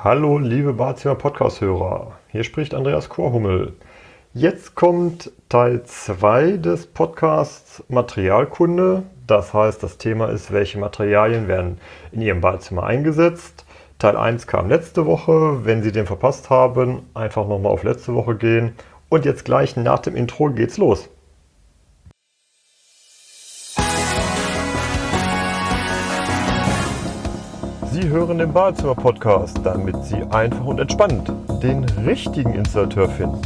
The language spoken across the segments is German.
Hallo, liebe Badezimmer Podcast-Hörer. Hier spricht Andreas Korhummel. Jetzt kommt Teil 2 des Podcasts Materialkunde. Das heißt, das Thema ist, welche Materialien werden in Ihrem Badezimmer eingesetzt. Teil 1 kam letzte Woche. Wenn Sie den verpasst haben, einfach nochmal auf letzte Woche gehen. Und jetzt gleich nach dem Intro geht's los. Sie hören den Badezimmer-Podcast, damit Sie einfach und entspannt den richtigen Installateur finden.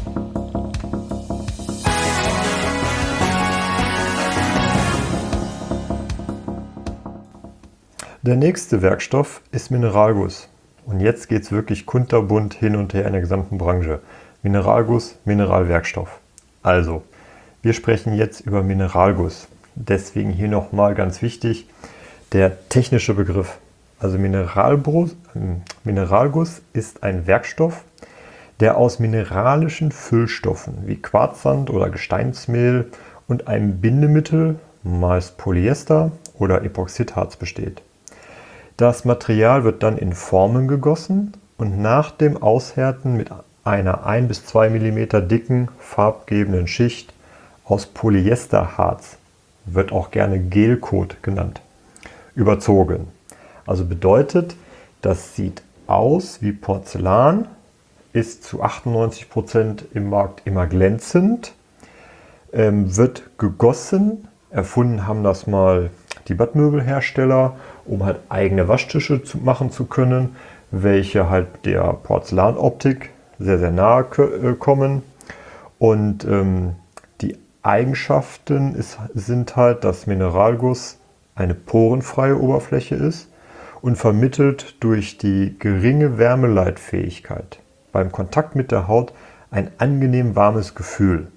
Der nächste Werkstoff ist Mineralguss. Und jetzt geht es wirklich kunterbunt hin und her in der gesamten Branche. Mineralguss, Mineralwerkstoff. Also, wir sprechen jetzt über Mineralguss. Deswegen hier nochmal ganz wichtig, der technische Begriff. Also Mineralguss ist ein Werkstoff, der aus mineralischen Füllstoffen wie Quarzsand oder Gesteinsmehl und einem Bindemittel, meist Polyester oder Epoxidharz, besteht. Das Material wird dann in Formen gegossen und nach dem Aushärten mit einer 1 bis 2 mm dicken, farbgebenden Schicht aus Polyesterharz, wird auch gerne Gelcoat genannt, überzogen. Also bedeutet, das sieht aus wie Porzellan, ist zu 98% im Markt immer glänzend, wird gegossen. Erfunden haben das mal die Badmöbelhersteller, um halt eigene Waschtische machen zu können, welche halt der Porzellanoptik sehr, sehr nahe kommen. Und die Eigenschaften sind halt, dass Mineralguss eine porenfreie Oberfläche ist und vermittelt durch die geringe Wärmeleitfähigkeit beim Kontakt mit der Haut ein angenehm warmes Gefühl.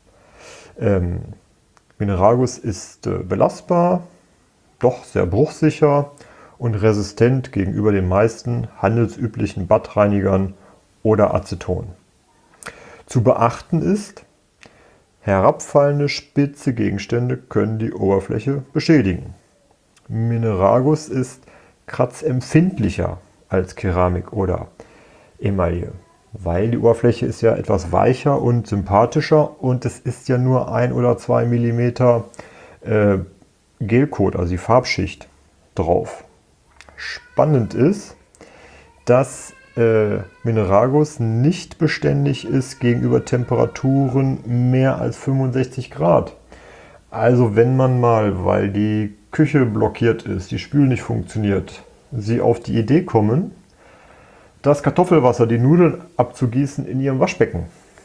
Mineralguss ist belastbar, doch sehr bruchsicher und resistent gegenüber den meisten handelsüblichen Badreinigern oder Aceton. Zu beachten ist, herabfallende spitze Gegenstände können die Oberfläche beschädigen. Mineralguss ist kratzempfindlicher als Keramik oder Emaille, weil die Oberfläche ist ja etwas weicher und sympathischer und es ist ja nur 1 oder 2 mm Gelcoat, also die Farbschicht, drauf. Spannend ist, dass Mineralguss nicht beständig ist gegenüber Temperaturen mehr als 65 Grad. Also wenn man mal, weil die Küche blockiert ist, die Spül nicht funktioniert, Sie auf die Idee kommen, das Kartoffelwasser, die Nudeln abzugießen in Ihrem Waschbecken,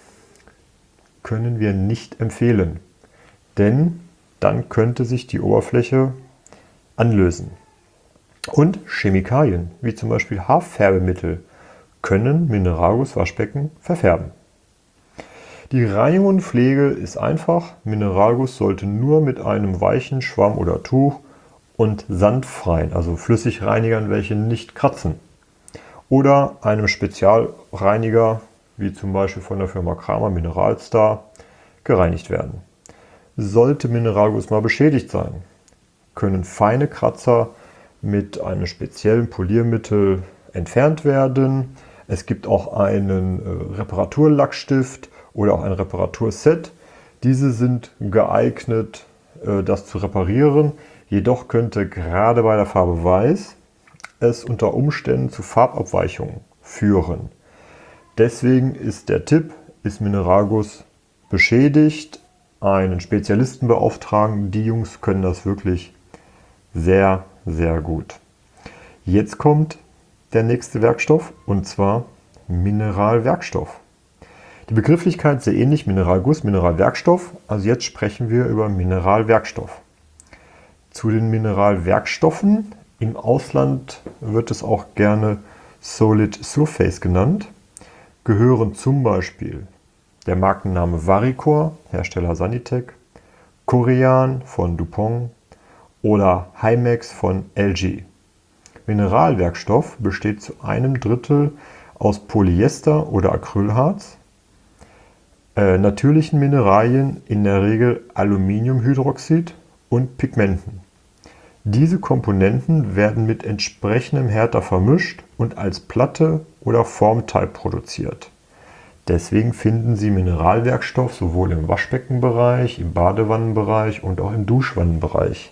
können wir nicht empfehlen, denn dann könnte sich die Oberfläche anlösen. Und Chemikalien, wie zum Beispiel Haarfärbemittel, können Mineralguss-Waschbecken verfärben. Die Reinigung und Pflege ist einfach. Mineralguss sollte nur mit einem weichen Schwamm oder Tuch und sandfreien, also Flüssigreinigern, welche nicht kratzen, oder einem Spezialreiniger, wie zum Beispiel von der Firma Kramer Mineralstar, gereinigt werden. Sollte Mineralguss mal beschädigt sein, können feine Kratzer mit einem speziellen Poliermittel entfernt werden. Es gibt auch einen Reparaturlackstift oder auch ein Reparaturset. Diese sind geeignet, das zu reparieren. Jedoch könnte gerade bei der Farbe Weiß es unter Umständen zu Farbabweichungen führen. Deswegen ist der Tipp, ist Mineralguss beschädigt, einen Spezialisten beauftragen. Die Jungs können das wirklich sehr, sehr gut. Jetzt kommt der nächste Werkstoff und zwar Mineralwerkstoff. Die Begrifflichkeit ist sehr ähnlich, Mineralguss, Mineralwerkstoff. Also jetzt sprechen wir über Mineralwerkstoff. Zu den Mineralwerkstoffen, im Ausland wird es auch gerne Solid Surface genannt, gehören zum Beispiel der Markenname Varicor, Hersteller Sanitec, Korean von Dupont oder Hymex von LG. Mineralwerkstoff besteht zu einem Drittel aus Polyester oder Acrylharz, natürlichen Mineralien, in der Regel Aluminiumhydroxid und Pigmenten. Diese Komponenten werden mit entsprechendem Härter vermischt und als Platte oder Formteil produziert. Deswegen finden Sie Mineralwerkstoff sowohl im Waschbeckenbereich, im Badewannenbereich und auch im Duschwannenbereich.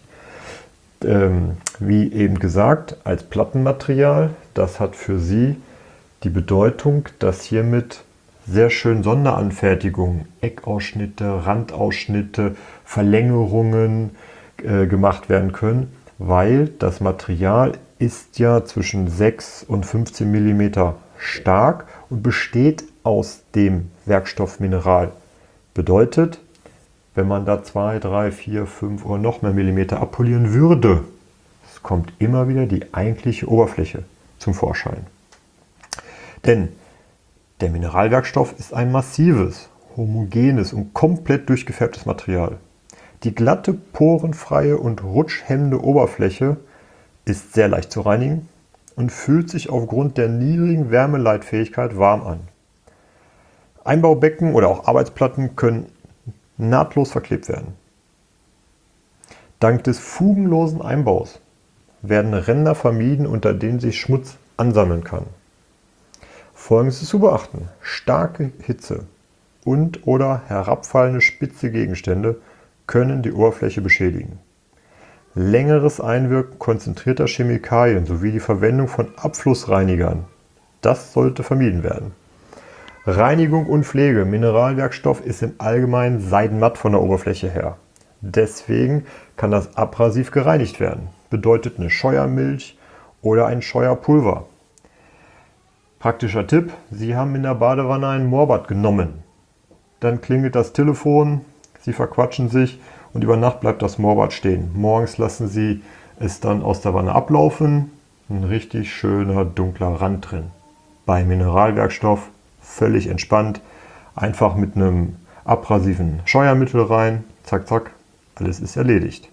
Wie eben gesagt, als Plattenmaterial. Das hat für Sie die Bedeutung, dass hiermit sehr schön Sonderanfertigungen, Eckausschnitte, Randausschnitte, Verlängerungen gemacht werden können, weil das Material ist ja zwischen 6 und 15 mm stark und besteht aus dem Werkstoffmineral. Bedeutet, wenn man da 2, 3, 4, 5 oder noch mehr Millimeter abpolieren würde, es kommt immer wieder die eigentliche Oberfläche zum Vorschein. Denn der Mineralwerkstoff ist ein massives, homogenes und komplett durchgefärbtes Material. Die glatte, porenfreie und rutschhemmende Oberfläche ist sehr leicht zu reinigen und fühlt sich aufgrund der niedrigen Wärmeleitfähigkeit warm an. Einbaubecken oder auch Arbeitsplatten können nahtlos verklebt werden. Dank des fugenlosen Einbaus werden Ränder vermieden, unter denen sich Schmutz ansammeln kann. Folgendes ist zu beachten: Starke Hitze und/oder herabfallende spitze Gegenstände können die Oberfläche beschädigen. Längeres Einwirken konzentrierter Chemikalien sowie die Verwendung von Abflussreinigern, das sollte vermieden werden. Reinigung und Pflege. Mineralwerkstoff ist im Allgemeinen seidenmatt von der Oberfläche her. Deswegen kann das abrasiv gereinigt werden. Bedeutet eine Scheuermilch oder ein Scheuerpulver. Praktischer Tipp: Sie haben in der Badewanne ein Moorbad genommen. Dann klingelt das Telefon, Sie verquatschen sich und über Nacht bleibt das Moorbad stehen. Morgens lassen Sie es dann aus der Wanne ablaufen. Ein richtig schöner dunkler Rand drin. Bei Mineralwerkstoff völlig entspannt. Einfach mit einem abrasiven Scheuermittel rein. Zack, zack. Alles ist erledigt.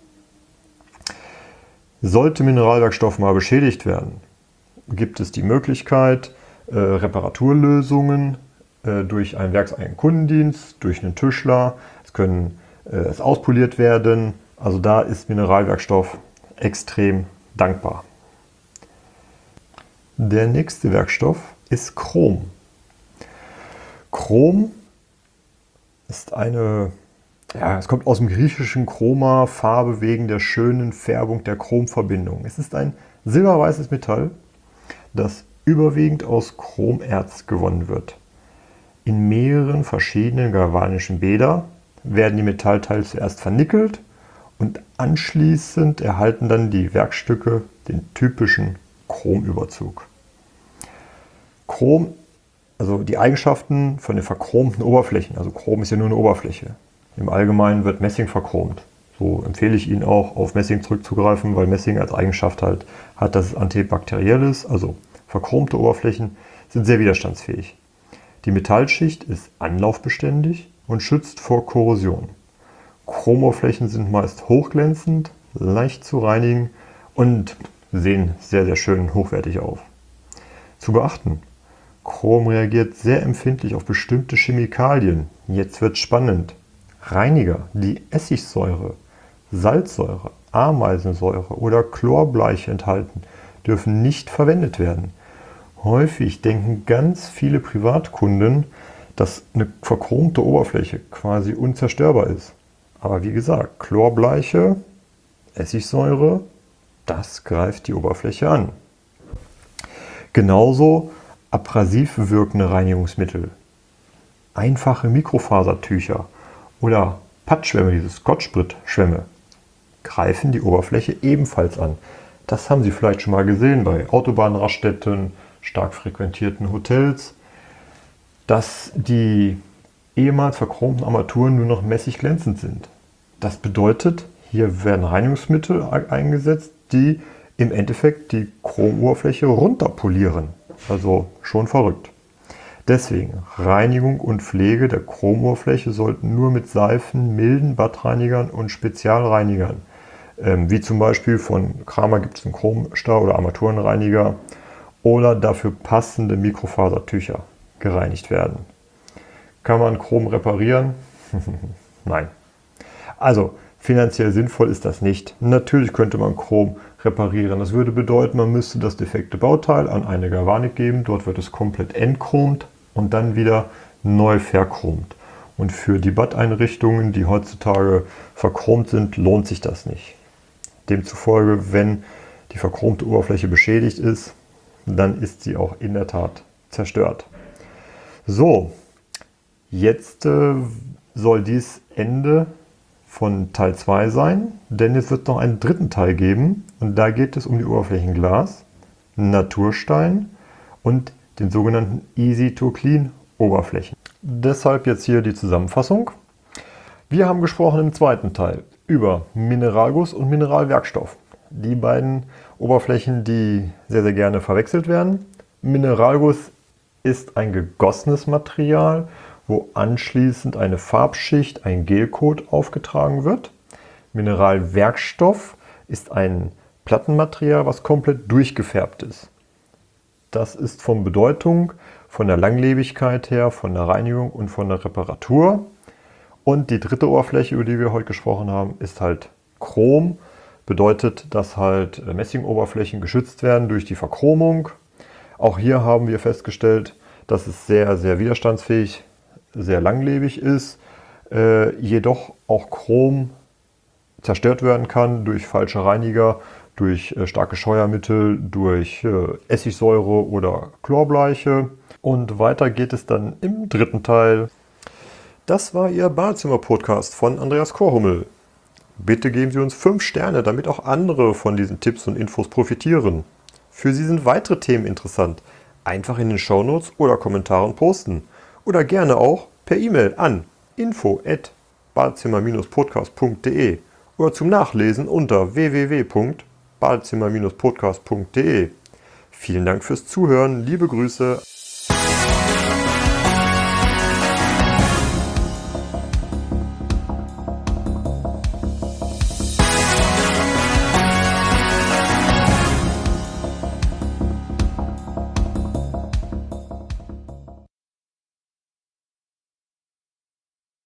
Sollte Mineralwerkstoff mal beschädigt werden, gibt es die Möglichkeit, Reparaturlösungen durch einen werkseigenen Kundendienst, durch einen Tischler. Es auspoliert werden. Also da ist Mineralwerkstoff extrem dankbar. Der nächste Werkstoff ist Chrom. Chrom ist es kommt aus dem griechischen Chroma, Farbe wegen der schönen Färbung der Chromverbindung. Es ist ein silberweißes Metall, das überwiegend aus Chromerz gewonnen wird. In mehreren verschiedenen galvanischen Bädern werden die Metallteile zuerst vernickelt und anschließend erhalten dann die Werkstücke den typischen Chromüberzug. Chrom, also die Eigenschaften von den verchromten Oberflächen, also Chrom ist ja nur eine Oberfläche. Im Allgemeinen wird Messing verchromt. So empfehle ich Ihnen auch, auf Messing zurückzugreifen, weil Messing als Eigenschaft halt hat, dass es antibakteriell ist. Also verchromte Oberflächen sind sehr widerstandsfähig. Die Metallschicht ist anlaufbeständig und schützt vor Korrosion. Chromoberflächen sind meist hochglänzend, leicht zu reinigen und sehen sehr, sehr schön und hochwertig auf. Zu beachten: Chrom reagiert sehr empfindlich auf bestimmte Chemikalien. Jetzt wird es spannend. Reiniger, die Essigsäure, Salzsäure, Ameisensäure oder Chlorbleiche enthalten, dürfen nicht verwendet werden. Häufig denken ganz viele Privatkunden, dass eine verchromte Oberfläche quasi unzerstörbar ist. Aber wie gesagt, Chlorbleiche, Essigsäure, das greift die Oberfläche an. Genauso abrasiv wirkende Reinigungsmittel, einfache Mikrofasertücher oder Pattschwämme, diese Scotch-Brite-Schwämme, greifen die Oberfläche ebenfalls an. Das haben Sie vielleicht schon mal gesehen bei Autobahnraststätten, stark frequentierten Hotels, dass die ehemals verchromten Armaturen nur noch mäßig glänzend sind. Das bedeutet, hier werden Reinigungsmittel eingesetzt, die im Endeffekt die Chromoberfläche runterpolieren. Also schon verrückt. Deswegen, Reinigung und Pflege der Chromoberfläche sollten nur mit Seifen, milden Badreinigern und Spezialreinigern, wie zum Beispiel von Kramer gibt es einen Chromstar oder Armaturenreiniger, oder dafür passende Mikrofasertücher gereinigt werden. Kann man Chrom reparieren? Nein. Also Finanziell sinnvoll ist das nicht. Natürlich könnte man Chrom reparieren. Das würde bedeuten, man müsste das defekte Bauteil an eine Galvanik geben. Dort wird es komplett entchromt und dann wieder neu verchromt. Und für die Badeinrichtungen, die heutzutage verchromt sind, lohnt sich das nicht. Demzufolge, wenn die verchromte Oberfläche beschädigt ist, dann ist sie auch in der Tat zerstört. So, jetzt soll dies Ende von Teil 2 sein, denn es wird noch einen dritten Teil geben und da geht es um die Oberflächenglas, Naturstein und den sogenannten Easy to Clean Oberflächen. Deshalb jetzt hier die Zusammenfassung. Wir haben gesprochen im zweiten Teil über Mineralguss und Mineralwerkstoff. Die beiden Oberflächen, die sehr, sehr gerne verwechselt werden. Mineralguss ist ein gegossenes Material, wo anschließend eine Farbschicht, ein Gelcoat aufgetragen wird. Mineralwerkstoff ist ein Plattenmaterial, was komplett durchgefärbt ist. Das ist von Bedeutung, von der Langlebigkeit her, von der Reinigung und von der Reparatur. Und die dritte Oberfläche, über die wir heute gesprochen haben, ist halt Chrom. Bedeutet, dass halt Messingoberflächen geschützt werden durch die Verchromung. Auch hier haben wir festgestellt, dass es sehr, sehr widerstandsfähig, sehr langlebig ist, jedoch auch Chrom zerstört werden kann durch falsche Reiniger, durch starke Scheuermittel, durch Essigsäure oder Chlorbleiche. Und weiter geht es dann im dritten Teil. Das war Ihr Badezimmer-Podcast von Andreas Korhummel. Bitte geben Sie uns 5 Sterne, damit auch andere von diesen Tipps und Infos profitieren. Für Sie sind weitere Themen interessant. Einfach in den Shownotes oder Kommentaren posten. Oder gerne auch per E-Mail an info@badezimmer-podcast.de oder zum Nachlesen unter www.badezimmer-podcast.de. Vielen Dank fürs Zuhören. Liebe Grüße.